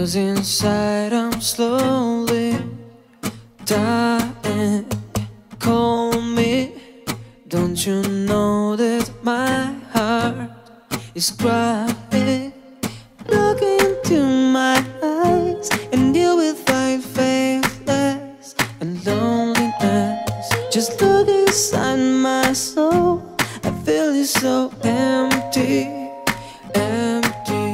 'Cause inside I'm slowly dying. Call me. Don't you know that my heart is crying? Look into my eyes and you will find faithless and loneliness. Just look inside my soul. I feel it so empty, empty.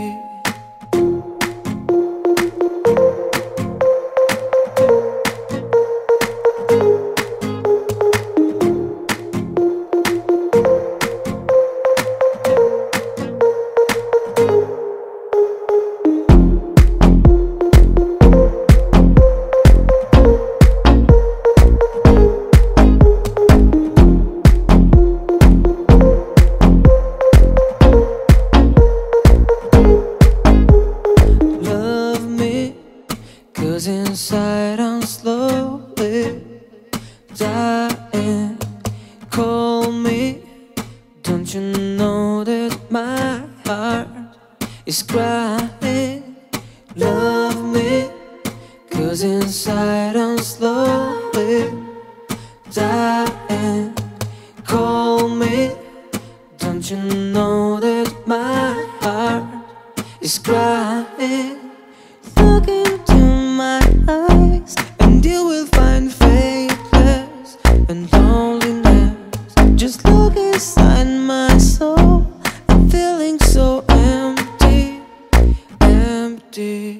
Cause inside I'm slowly dying. Call me. Don't you know that my heart is crying? Love me. Cause inside I'm slowly dying. Call me. Don't you know that my heart is crying? Look into my eyes and you will find faithless and loneliness. Just look inside my soul. I'm feeling so empty, empty.